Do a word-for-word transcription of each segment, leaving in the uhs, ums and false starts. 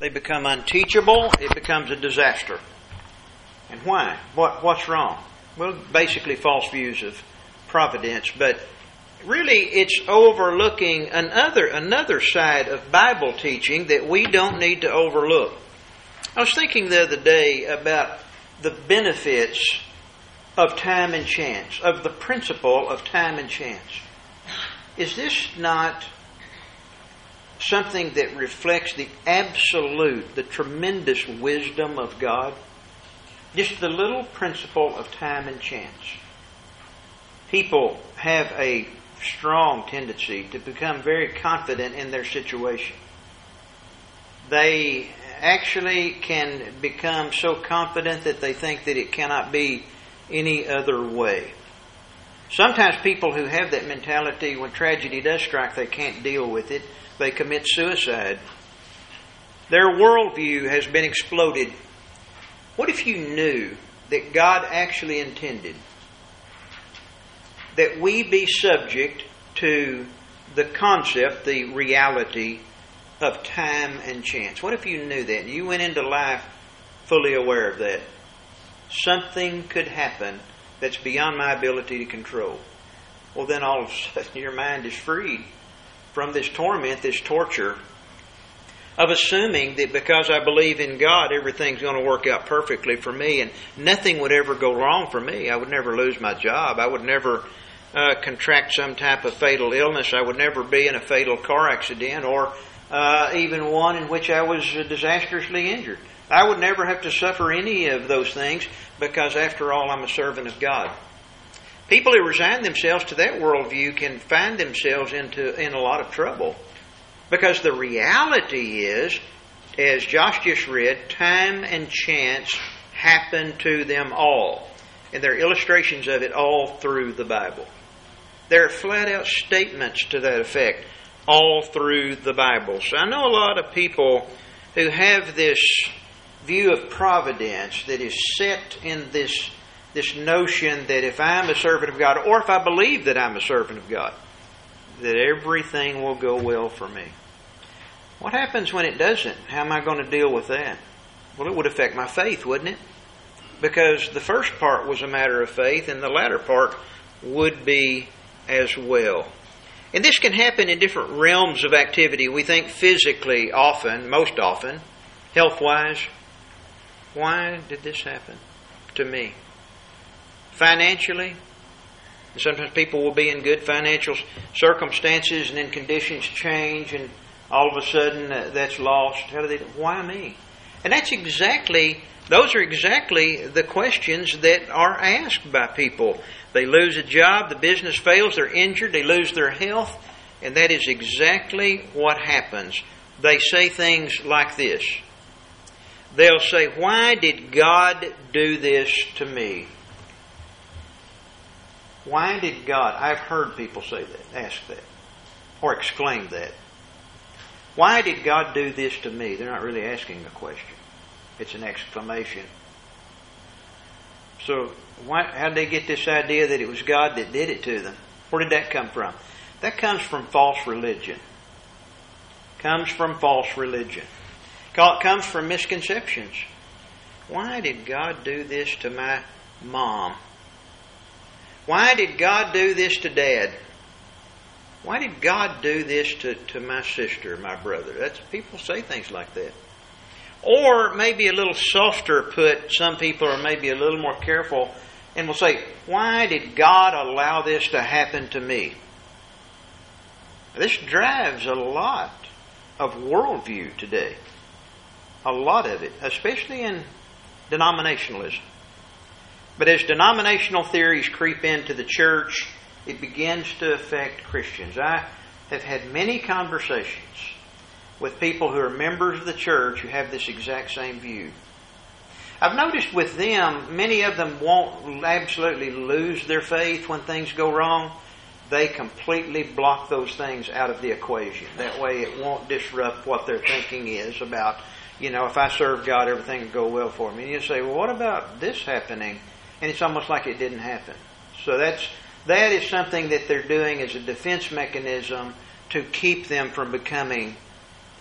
They become unteachable. It becomes a disaster. And why? What, what's wrong? Well, basically false views of providence, but really it's overlooking another another side of Bible teaching that we don't need to overlook. I was thinking the other day about the benefits of time and chance, of the principle of time and chance. Is this not something that reflects the absolute, the tremendous wisdom of God? Just the little principle of time and chance. People have a strong tendency to become very confident in their situation. They actually can become so confident that they think that it cannot be any other way. Sometimes people who have that mentality, when tragedy does strike, they can't deal with it. They commit suicide. Their worldview has been exploded. What if you knew that God actually intended that we be subject to the concept, the reality of time and chance? What if you knew that? You went into life fully aware of that. Something could happen that's beyond my ability to control. Well, then all of a sudden your mind is freed from this torment, this torture of assuming that because I believe in God, everything's going to work out perfectly for me and nothing would ever go wrong for me. I would never lose my job. I would never uh, contract some type of fatal illness. I would never be in a fatal car accident or uh, even one in which I was disastrously injured. I would never have to suffer any of those things because, after all, I'm a servant of God. People who resign themselves to that worldview can find themselves into in a lot of trouble. Because the reality is, as Josh just read, time and chance happen to them all. And there are illustrations of it all through the Bible. There are flat-out statements to that effect all through the Bible. So I know a lot of people who have this view of providence that is set in this, this notion that if I'm a servant of God, or if I believe that I'm a servant of God, that everything will go well for me. What happens when it doesn't? How am I going to deal with that? Well, it would affect my faith, wouldn't it? Because the first part was a matter of faith, and the latter part would be as well. And this can happen in different realms of activity. We think physically often, most often, health-wise. Why did this happen to me? Financially. Sometimes people will be in good financial circumstances and then conditions change and all of a sudden uh, that's lost. How do they do? Why me? And that's exactly, those are exactly the questions that are asked by people. They lose a job, the business fails, they're injured, they lose their health, and that is exactly what happens. They say things like this. They'll say, why did God do this to me? Why did God? I've heard people say that, ask that, or exclaim that. Why did God do this to me? They're not really asking a question. It's an exclamation. So why, how did they get this idea that it was God that did it to them? Where did that come from? That comes from false religion. Comes from false religion. It comes from misconceptions. Why did God do this to my mom? Why did God do this to Dad? Why did God do this to, to my sister, my brother? That's, people say things like that. Or maybe a little softer put, some people are maybe a little more careful and will say, why did God allow this to happen to me? This drives a lot of worldview today. A lot of it, especially in denominationalism. But as denominational theories creep into the church, it begins to affect Christians. I have had many conversations with people who are members of the church who have this exact same view. I've noticed with them, many of them won't absolutely lose their faith when things go wrong. They completely block those things out of the equation. That way it won't disrupt what their thinking is about, you know, if I serve God, everything will go well for me. And you say, well, what about this happening? And it's almost like it didn't happen. So that's that is something that they're doing as a defense mechanism to keep them from becoming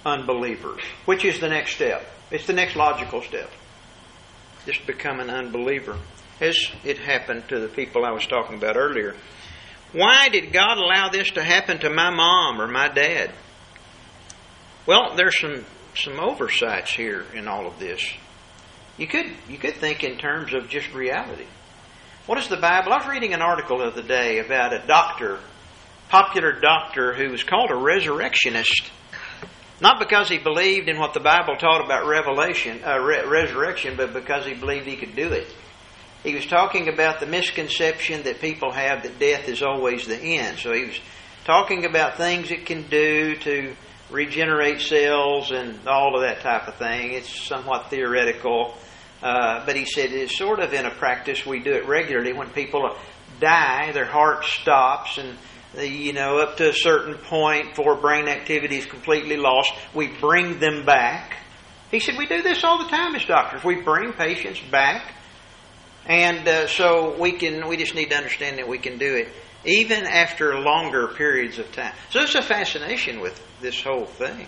unbelievers, which is the next step. It's the next logical step. Just become an unbeliever, as it happened to the people I was talking about earlier. Why did God allow this to happen to my mom or my dad? Well, there's some, some oversights here in all of this. You could you could think in terms of just reality. What is the Bible? I was reading an article the other day about a doctor, popular doctor who was called a resurrectionist. Not because he believed in what the Bible taught about revelation, uh, re- resurrection, but because he believed he could do it. He was talking about the misconception that people have that death is always the end. So he was talking about things it can do to regenerate cells and all of that type of thing. It's somewhat theoretical. Uh, but he said it's sort of in a practice. We do it regularly. When people die, their heart stops and you know, up to a certain point before brain activity is completely lost, we bring them back. He said we do this all the time as doctors. We bring patients back. And uh, so we can. We just need to understand that we can do it even after longer periods of time. So there's a fascination with this whole thing.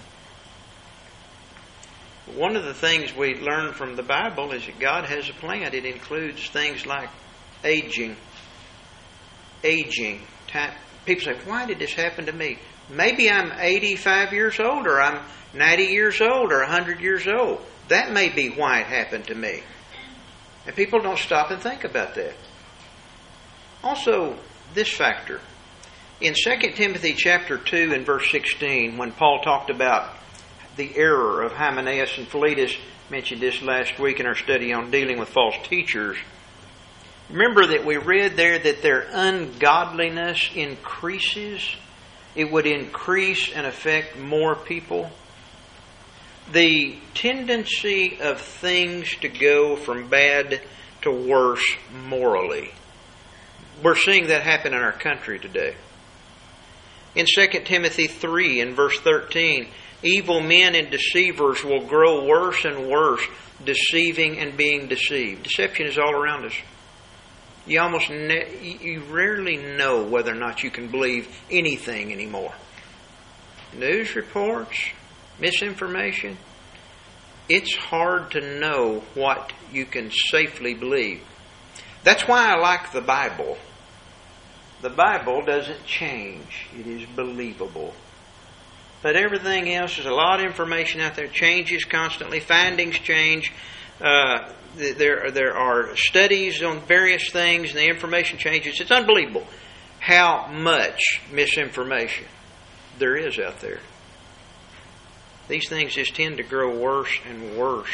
One of the things we learn from the Bible is that God has a plan. It includes things like aging. Aging. Time. People say, why did this happen to me? Maybe I'm eighty-five years old, or I'm ninety years old, or one hundred years old. That may be why it happened to me. And people don't stop and think about that. Also, this factor. In Second Timothy chapter two and verse sixteen, when Paul talked about the error of Hymenaeus and Philetus, mentioned this last week in our study on dealing with false teachers. Remember that we read there that their ungodliness increases. It would increase and affect more people. The tendency of things to go from bad to worse morally. We're seeing that happen in our country today. In Second Timothy three and verse thirteen, evil men and deceivers will grow worse and worse, deceiving and being deceived. Deception is all around us. You almost ne- you rarely know whether or not you can believe anything anymore. News reports, misinformation. It's hard to know what you can safely believe. That's why I like the Bible. The Bible doesn't change. It is believable. But everything else, there's a lot of information out there. Changes constantly. Findings change. Uh, there, there are studies on various things and the information changes. It's unbelievable how much misinformation there is out there. These things just tend to grow worse and worse.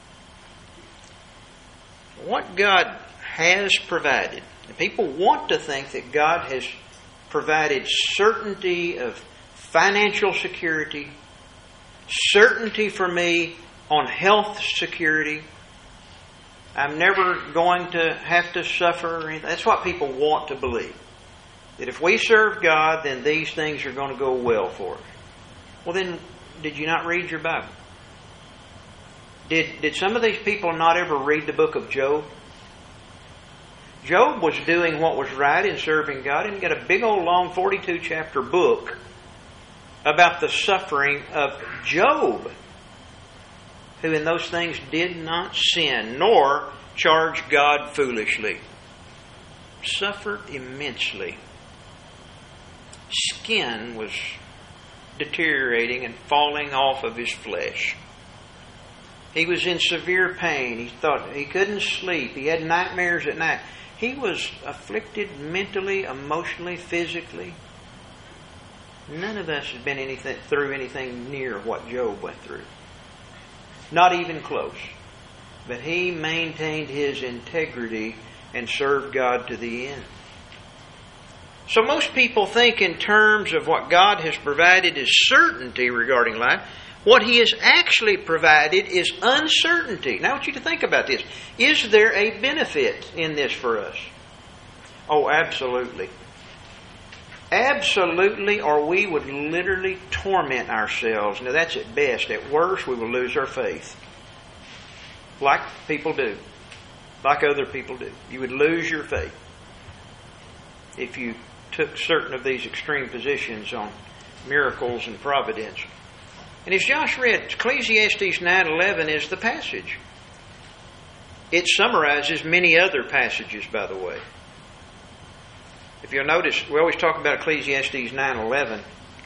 What God has provided, and people want to think that God has provided certainty of financial security, certainty for me on health security. I'm never going to have to suffer or anything. That's what people want to believe. That if we serve God, then these things are going to go well for us. Well then, did you not read your Bible? Did, did some of these people not ever read the book of Job? Job was doing what was right in serving God and got a big old long forty-two chapter book about the suffering of Job, who in those things did not sin, nor charge God foolishly. Suffered immensely. Skin was deteriorating and falling off of his flesh. He was in severe pain. He thought he couldn't sleep. He had nightmares at night. He was afflicted mentally, emotionally, physically. None of us has been anything through anything near what Job went through. Not even close. But he maintained his integrity and served God to the end. So most people think in terms of what God has provided as certainty regarding life. What He has actually provided is uncertainty. Now I want you to think about this. Is there a benefit in this for us? Oh, absolutely. Absolutely, or we would literally torment ourselves. Now that's at best. At worst, we will lose our faith. Like people do. Like other people do. You would lose your faith if you took certain of these extreme positions on miracles and providence. And as Josh read, Ecclesiastes nine eleven is the passage. It summarizes many other passages, by the way. If you'll notice, we always talk about Ecclesiastes nine eleven.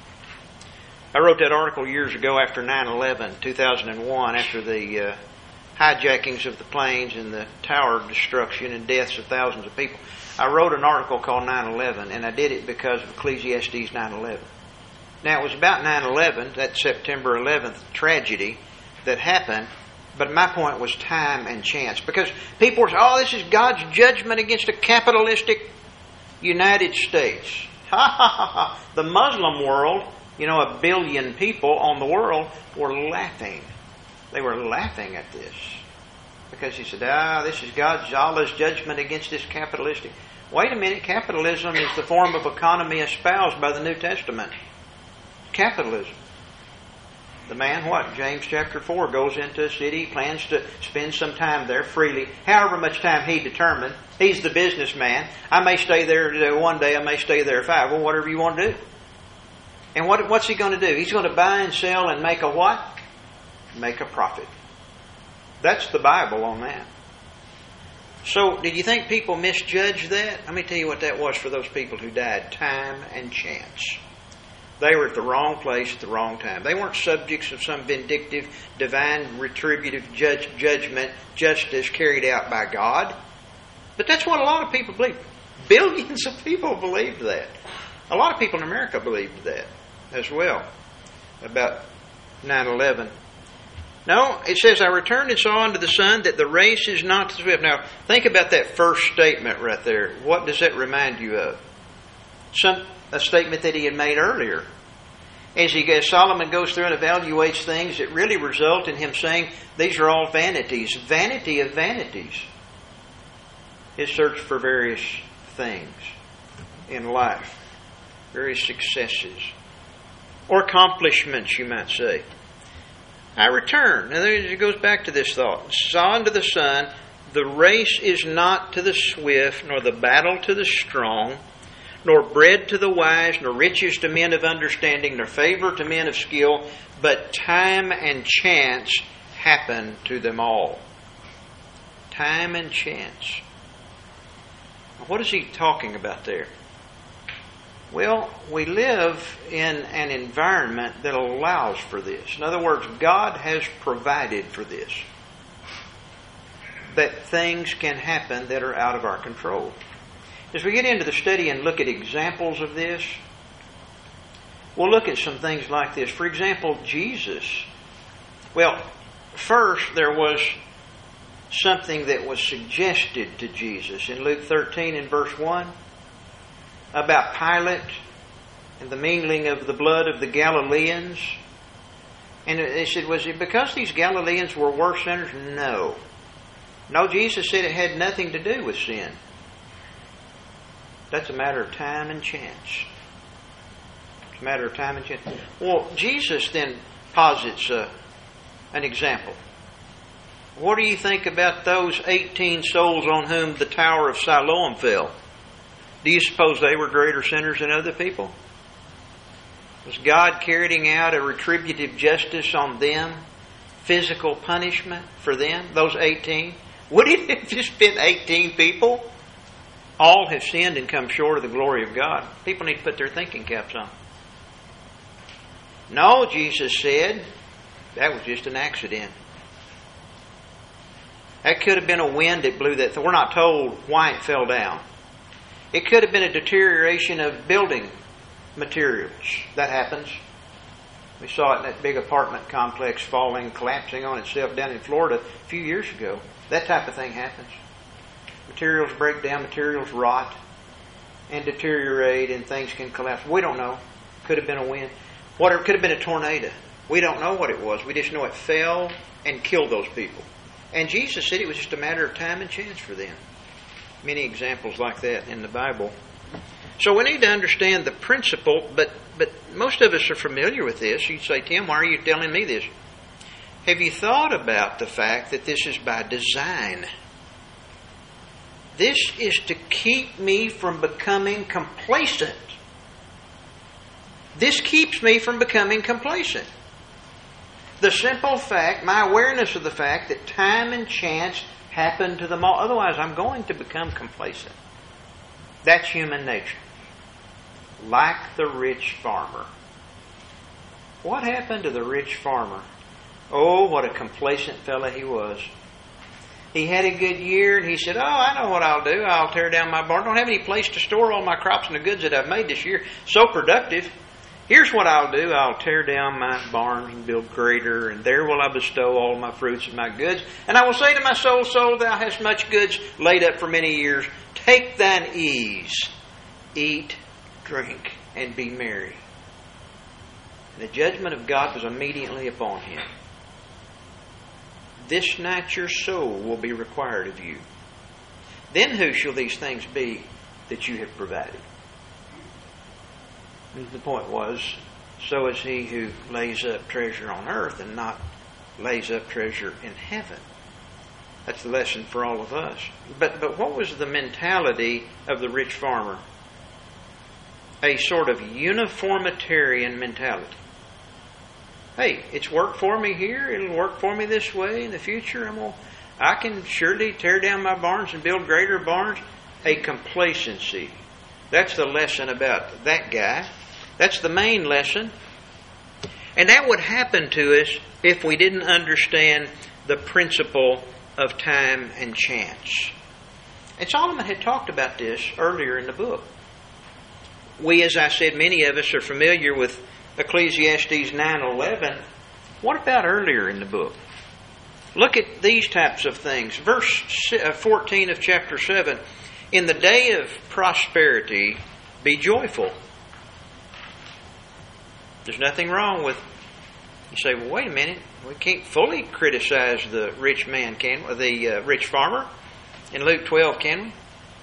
I wrote that article years ago after nine eleven, two thousand one, after the uh, hijackings of the planes and the tower destruction and deaths of thousands of people. I wrote an article called nine eleven, and I did it because of Ecclesiastes nine eleven. Now, it was about nine eleven, that September eleventh tragedy that happened, but my point was time and chance. Because people were saying, oh, this is God's judgment against a capitalistic United States. Ha ha ha ha. The Muslim world, you know, a billion people on the world were laughing. They were laughing at this. Because he said, ah, this is God's, Allah's judgment against this capitalistic. Wait a minute, capitalism is the form of economy espoused by the New Testament. Capitalism. The man, what? James chapter four goes into a city, plans to spend some time there freely, however much time he determined. He's the businessman. I may stay there one day, I may stay there five. Well, whatever you want to do. And what, what's he going to do? He's going to buy and sell and make a what? Make a profit. That's the Bible on that. So, did you think people misjudged that? Let me tell you what that was for those people who died. Time and chance. They were at the wrong place at the wrong time. They weren't subjects of some vindictive, divine, retributive judge, judgment, justice carried out by God. But that's what a lot of people believe. Billions of people believed that. A lot of people in America believed that as well about nine eleven. No, it says, I returned and saw unto the sun that the race is not the swift. Now, think about that first statement right there. What does that remind you of? Some a statement that he had made earlier. As he as Solomon goes through and evaluates things that really result in him saying, these are all vanities. Vanity of vanities. His search for various things in life. Various successes. Or accomplishments, you might say. I return. Now it goes back to this thought. Saw unto the sun, the race is not to the swift, nor the battle to the strong, nor bread to the wise, nor riches to men of understanding, nor favor to men of skill, but time and chance happen to them all. Time and chance. What is he talking about there? Well, we live in an environment that allows for this. In other words, God has provided for this. That things can happen that are out of our control. As we get into the study and look at examples of this, we'll look at some things like this. For example, Jesus. Well, first there was something that was suggested to Jesus in Luke thirteen and verse one about Pilate and the mingling of the blood of the Galileans. And they said, was it because these Galileans were worse sinners? No. No, Jesus said it had nothing to do with sin. That's a matter of time and chance. It's a matter of time and chance. Well, Jesus then posits uh, an example. What do you think about those eighteen souls on whom the Tower of Siloam fell? Do you suppose they were greater sinners than other people? Was God carrying out a retributive justice on them? Physical punishment for them? Those eighteen? Would it have just been eighteen people? All have sinned and come short of the glory of God. People need to put their thinking caps on. No, Jesus said, that was just an accident. That could have been a wind that blew that. We're not told why it fell down. It could have been a deterioration of building materials. That happens. We saw it in that big apartment complex falling, collapsing on itself down in Florida a few years ago. That type of thing happens. Materials break down, materials rot and deteriorate, and things can collapse. We don't know. Could have been a wind. Whatever, could have been a tornado. We don't know what it was. We just know it fell and killed those people. And Jesus said it was just a matter of time and chance for them. Many examples like that in the Bible. So we need to understand the principle, but, but most of us are familiar with this. You say, Tim, why are you telling me this? Have you thought about the fact that this is by design? This is to keep me from becoming complacent. This keeps me from becoming complacent. The simple fact, my awareness of the fact that time and chance happen to them all. Otherwise, I'm going to become complacent. That's human nature. Like the rich farmer. What happened to the rich farmer? Oh, what a complacent fellow he was. He had a good year and he said, oh, I know what I'll do. I'll tear down my barn. I don't have any place to store all my crops and the goods that I've made this year. So productive. Here's what I'll do. I'll tear down my barn and build greater, and there will I bestow all my fruits and my goods. And I will say to my soul, soul, thou hast much goods laid up for many years. Take thine ease. Eat, drink, and be merry. And the judgment of God was immediately upon him. This night your soul will be required of you. Then who shall these things be that you have provided? The point was, so is he who lays up treasure on earth and not lays up treasure in heaven. That's the lesson for all of us. But but what was the mentality of the rich farmer? A sort of uniformitarian mentality. Hey, it's worked for me here. It'll work for me this way in the future. I'm gonna, I can surely tear down my barns and build greater barns. A complacency. That's the lesson about that guy. That's the main lesson. And that would happen to us if we didn't understand the principle of time and chance. And Solomon had talked about this earlier in the book. We, as I said, many of us are familiar with Ecclesiastes nine eleven. What about earlier in the book? Look at these types of things. Verse fourteen of chapter seven. In the day of prosperity, be joyful. There's nothing wrong with, you say, well, wait a minute. We can't fully criticize the rich man, can we? The uh, rich farmer in Luke twelve, can we?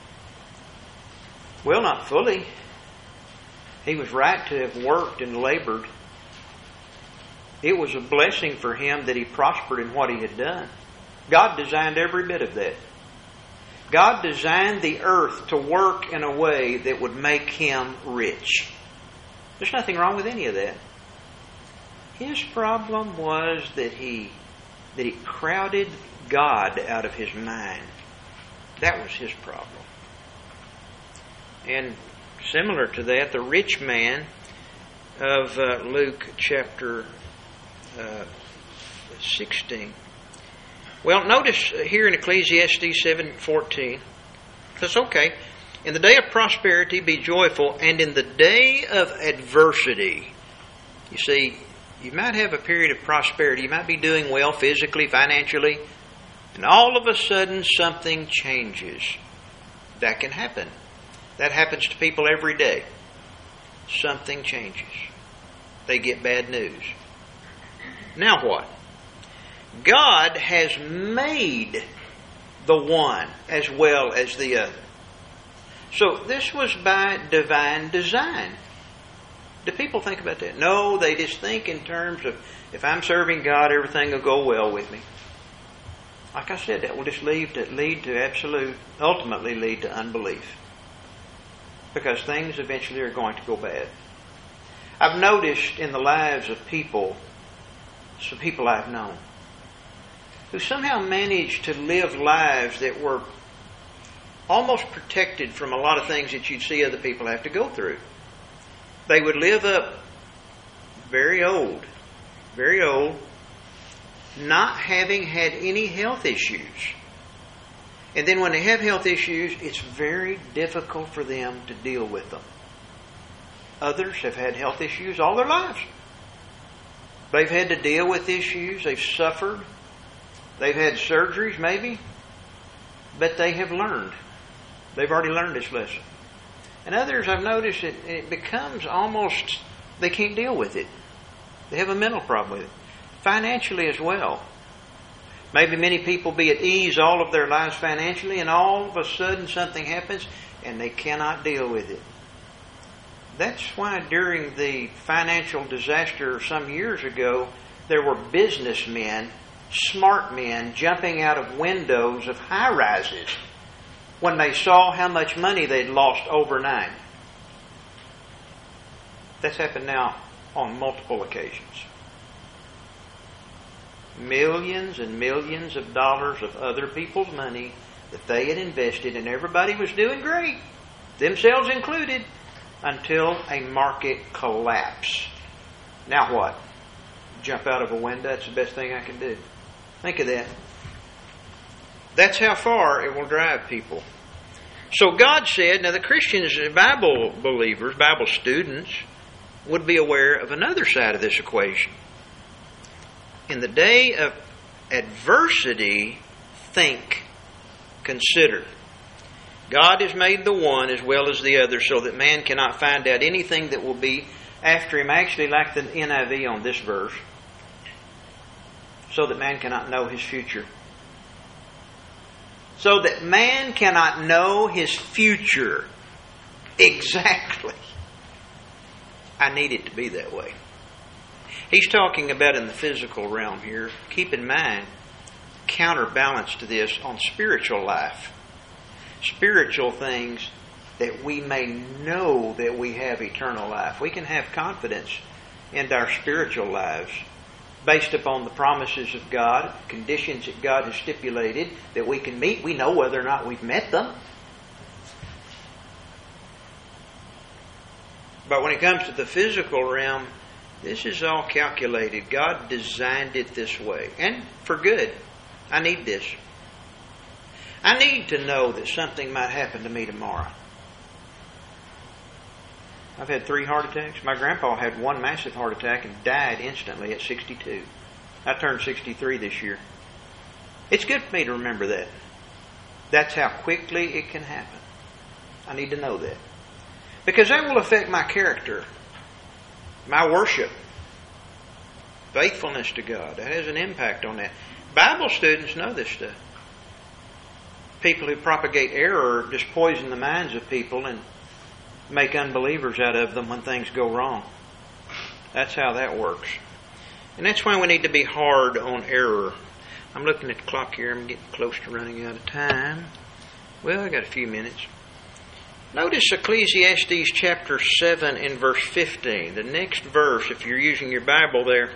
Well, not fully. He was right to have worked and labored. It was a blessing for him that he prospered in what he had done. God designed every bit of that. God designed the earth to work in a way that would make him rich. There's nothing wrong with any of that. His problem was that he that he crowded God out of his mind. That was his problem. And similar to that, the rich man of uh, Luke chapter uh, sixteen. Well, notice here in Ecclesiastes seven fourteen, that's okay. In the day of prosperity, be joyful, and in the day of adversity. You see, you might have a period of prosperity. You might be doing well physically, financially, and all of a sudden something changes. That can happen. That happens to people every day. Something changes. They get bad news. Now what? God has made the one as well as the other. So this was by divine design. Do people think about that? No, they just think in terms of, if I'm serving God, everything will go well with me. Like I said, that will just lead to, lead to absolute, ultimately lead to unbelief. Because things eventually are going to go bad. I've noticed in the lives of people, some people I've known, who somehow managed to live lives that were almost protected from a lot of things that you'd see other people have to go through. They would live up very old, very old, not having had any health issues. And then when they have health issues, it's very difficult for them to deal with them. Others have had health issues all their lives. They've had to deal with issues. They've suffered. They've had surgeries maybe. But they have learned. They've already learned this lesson. And others, I've noticed it, it becomes almost, they can't deal with it. They have a mental problem with it. Financially as well. Maybe many people be at ease all of their lives financially, and all of a sudden something happens and they cannot deal with it. That's why during the financial disaster some years ago, there were businessmen, smart men, jumping out of windows of high-rises when they saw how much money they'd lost overnight. That's happened now on multiple occasions. millions and millions of dollars of other people's money that they had invested, and everybody was doing great, themselves included, until a market collapse. Now what? Jump out of a window? That's the best thing I can do. Think of that. That's how far it will drive people. So God said, now the Christians, Bible believers, Bible students, would be aware of another side of this equation. In the day of adversity, think, consider. God has made the one as well as the other so that man cannot find out anything that will be after him. I actually like the N I V on this verse. So that man cannot know his future. So that man cannot know his future. Exactly. I need it to be that way. He's talking about in the physical realm here. Keep in mind, counterbalance to this on spiritual life. Spiritual things that we may know that we have eternal life. We can have confidence in our spiritual lives based upon the promises of God, conditions that God has stipulated that we can meet. We know whether or not we've met them. But when it comes to the physical realm, this is all calculated. God designed it this way. And for good. I need this. I need to know that something might happen to me tomorrow. I've had three heart attacks. My grandpa had one massive heart attack and died instantly at sixty-two. I turned sixty-three this year. It's good for me to remember that. That's how quickly it can happen. I need to know that. Because that will affect my character, my worship, faithfulness to God. That has an impact on that. Bible students know this stuff. People who propagate error just poison the minds of people and make unbelievers out of them when things go wrong. That's how that works. And that's why we need to be hard on error. I'm looking at the clock here. I'm getting close to running out of time. Well, I got a few minutes. Notice Ecclesiastes chapter seven and verse fifteen. The next verse, if you're using your Bible there.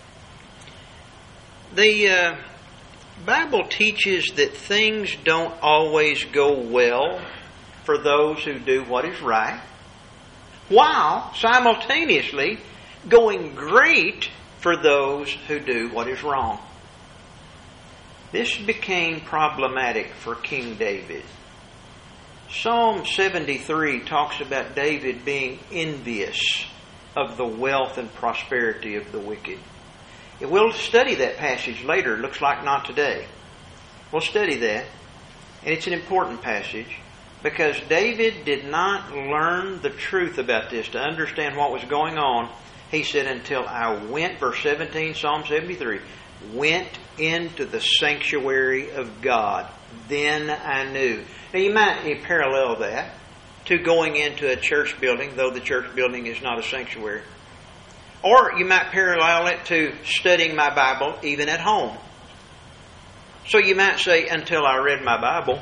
The uh, Bible teaches that things don't always go well for those who do what is right, while simultaneously going great for those who do what is wrong. This became problematic for King David. Psalm seventy-three talks about David being envious of the wealth and prosperity of the wicked. We'll study that passage later. It looks like not today. We'll study that. And it's an important passage because David did not learn the truth about this to understand what was going on. He said, until I went, verse seventeen, Psalm seventy-three, went into the sanctuary of God. Then I knew. Now you might parallel that to going into a church building, though the church building is not a sanctuary. Or you might parallel it to studying my Bible even at home. So you might say, until I read my Bible.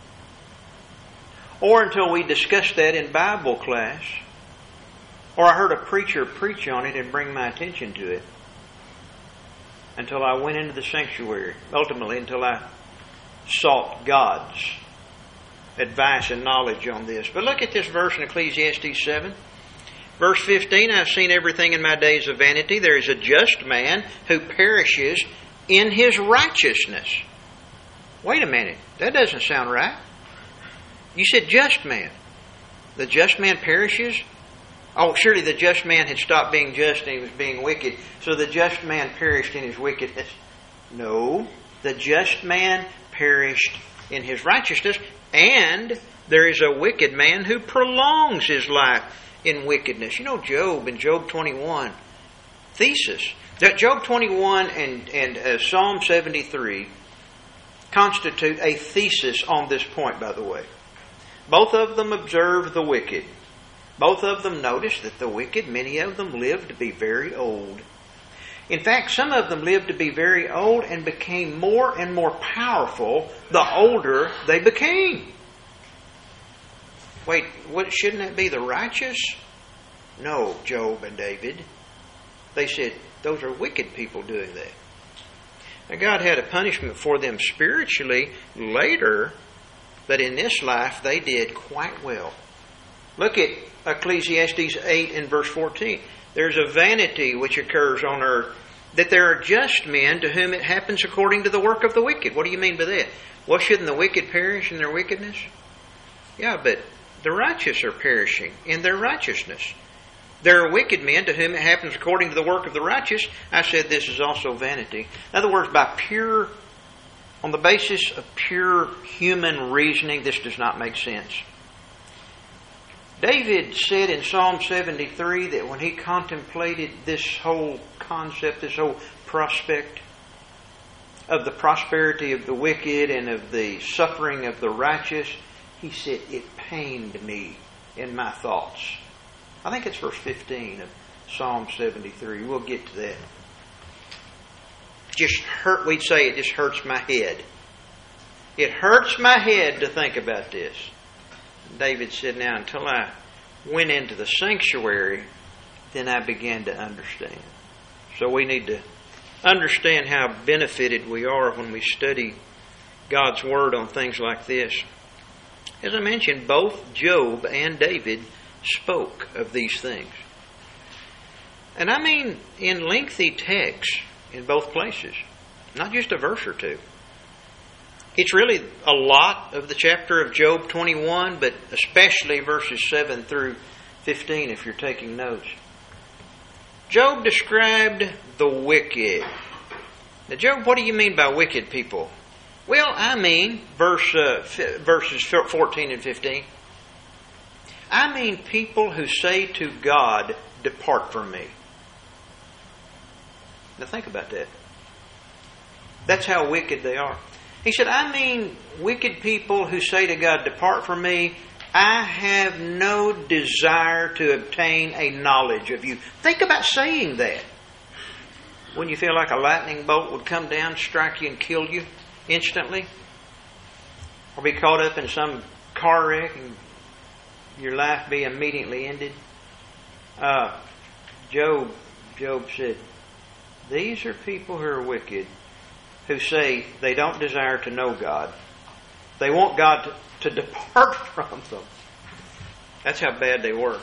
Or until we discussed that in Bible class. Or I heard a preacher preach on it and bring my attention to it. Until I went into the sanctuary. Ultimately, until I sought God's advice and knowledge on this. But look at this verse in Ecclesiastes seven. Verse fifteen, I've seen everything in my days of vanity. There is a just man who perishes in his righteousness. Wait a minute. That doesn't sound right. You said just man. The just man perishes? Oh, surely the just man had stopped being just and he was being wicked. So the just man perished in his wickedness. No. The just man perished in his righteousness. And there is a wicked man who prolongs his life in wickedness. You know Job in Job twenty-one. Thesis. That Job twenty-one and, and uh, Psalm seventy-three constitute a thesis on this point, by the way. Both of them observe the wicked. Both of them notice that the wicked, many of them, lived to be very old. In fact, some of them lived to be very old and became more and more powerful the older they became. Wait, what, shouldn't that be the righteous? No, Job and David. They said, those are wicked people doing that. Now, God had a punishment for them spiritually later, but in this life they did quite well. Look at Ecclesiastes eight and verse fourteen. There's a vanity which occurs on earth, that there are just men to whom it happens according to the work of the wicked. What do you mean by that? Well, shouldn't the wicked perish in their wickedness? Yeah, but the righteous are perishing in their righteousness. There are wicked men to whom it happens according to the work of the righteous. I said this is also vanity. In other words, by pure, on the basis of pure human reasoning, this does not make sense. David said in Psalm seventy-three that when he contemplated this whole concept, this whole prospect of the prosperity of the wicked and of the suffering of the righteous, he said, it pained me in my thoughts. I think it's verse fifteen of Psalm seventy-three. We'll get to that. Just hurt, we'd say it just hurts my head. It hurts my head to think about this. David said, now until I went into the sanctuary, then I began to understand. So we need to understand how benefited we are when we study God's Word on things like this. As I mentioned, both Job and David spoke of these things. And I mean in lengthy texts in both places, not just a verse or two. It's really a lot of the chapter of Job twenty-one, but especially verses seven through fifteen if you're taking notes. Job described the wicked. Now, Job, what do you mean by wicked people? Well, I mean verse uh, f- verses fourteen and fifteen. I mean people who say to God, depart from me. Now think about that. That's how wicked they are. He said, I mean wicked people who say to God, depart from me. I have no desire to obtain a knowledge of you. Think about saying that. Wouldn't you feel like a lightning bolt would come down, strike you and kill you instantly? Or be caught up in some car wreck and your life be immediately ended? Uh, Job, Job said, these are people who are wicked, who say they don't desire to know God. They want God to, to depart from them. That's how bad they were.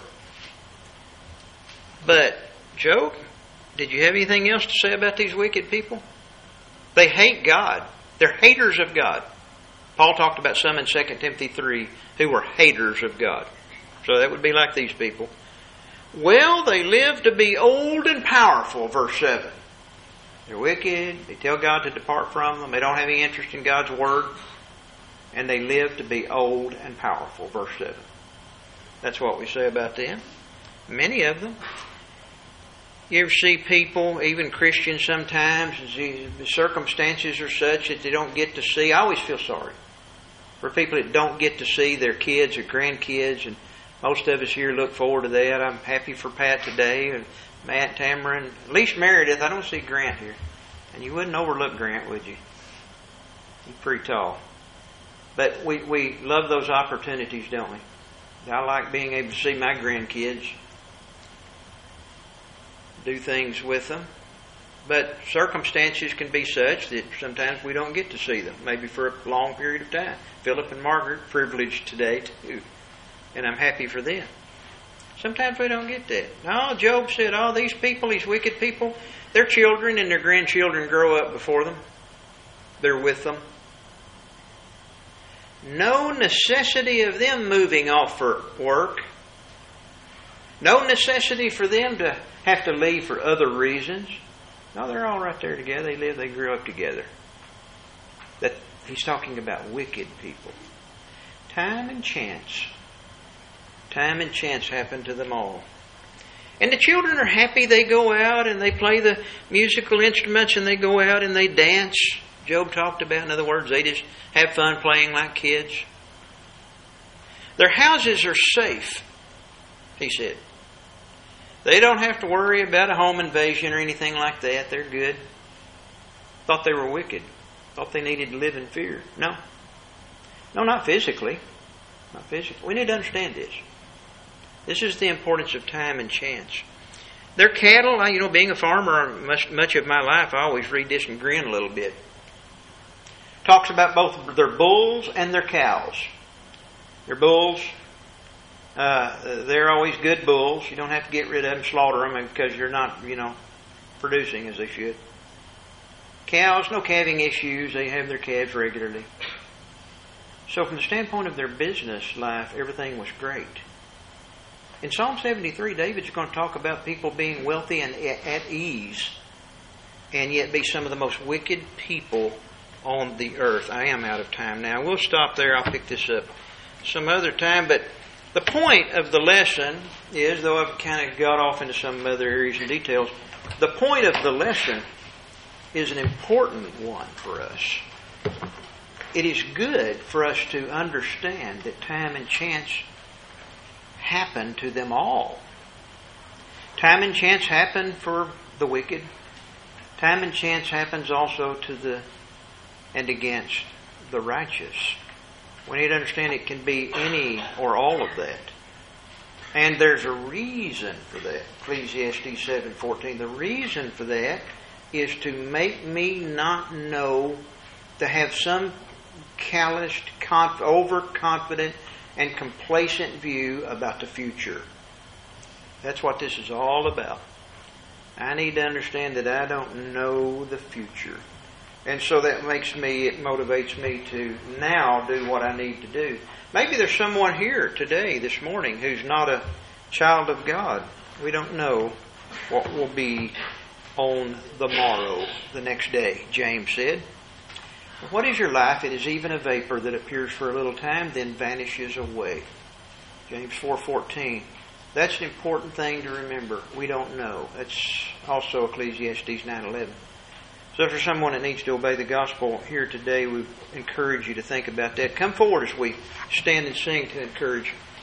But, Job, did you have anything else to say about these wicked people? They hate God. They're haters of God. Paul talked about some in Second Timothy three who were haters of God. So that would be like these people. Well, they live to be old and powerful, verse seven. They're wicked. They tell God to depart from them. They don't have any interest in God's Word. And they live to be old and powerful, verse seven. That's what we say about them. Many of them. You ever see people, even Christians sometimes, the circumstances are such that they don't get to see. I always feel sorry for people that don't get to see their kids or grandkids. And most of us here look forward to that. I'm happy for Pat today, and Matt, Tamara, at least Meredith. I don't see Grant here. And you wouldn't overlook Grant, would you? He's pretty tall. But we, we love those opportunities, don't we? I like being able to see my grandkids, do things with them. But circumstances can be such that sometimes we don't get to see them, maybe for a long period of time. Philip and Margaret, privileged today too. And I'm happy for them. Sometimes we don't get that. No, Job said, oh, these people, these wicked people, their children and their grandchildren grow up before them. They're with them. No necessity of them moving off for work. No necessity for them to have to leave for other reasons. No, they're all right there together. They live, they grew up together. That he's talking about wicked people. Time and chance. Time and chance happen to them all. And the children are happy. They go out and they play the musical instruments and they go out and they dance. Job talked about, in other words, they just have fun playing like kids. Their houses are safe, he said. They don't have to worry about a home invasion or anything like that. They're good. Thought they were wicked. Thought they needed to live in fear. No. No, not physically. Not physically. We need to understand this. This is the importance of time and chance. Their cattle, you know, being a farmer much, much of my life, I always read this and grin a little bit. Talks about both their bulls and their cows. Their bulls, uh, they're always good bulls. You don't have to get rid of them, slaughter them because you're not, you know, producing as they should. Cows, no calving issues. They have their calves regularly. So from the standpoint of their business life, everything was great. In Psalm seventy-three, David's going to talk about people being wealthy and at ease, and yet be some of the most wicked people on the earth. I am out of time now. We'll stop there. I'll pick this up some other time. But the point of the lesson is, though I've kind of got off into some other areas and details, the point of the lesson is an important one for us. It is good for us to understand that time and chance happen to them all. Time and chance happen for the wicked. Time and chance happens also to the and against the righteous. We need to understand it can be any or all of that. And there's a reason for that. Ecclesiastes seven fourteen. The reason for that is to make me not know, to have some calloused, conf- overconfident, and complacent view about the future. That's what this is all about. I need to understand that I don't know the future. And so that makes me, it motivates me to now do what I need to do. Maybe there's someone here today, this morning, who's not a child of God. We don't know what will be on the morrow, the next day, James said. What is your life? It is even a vapor that appears for a little time, then vanishes away. James four fourteen. That's an important thing to remember. We don't know. That's also Ecclesiastes nine eleven. So if there's someone that needs to obey the gospel here today, we encourage you to think about that. Come forward as we stand and sing to encourage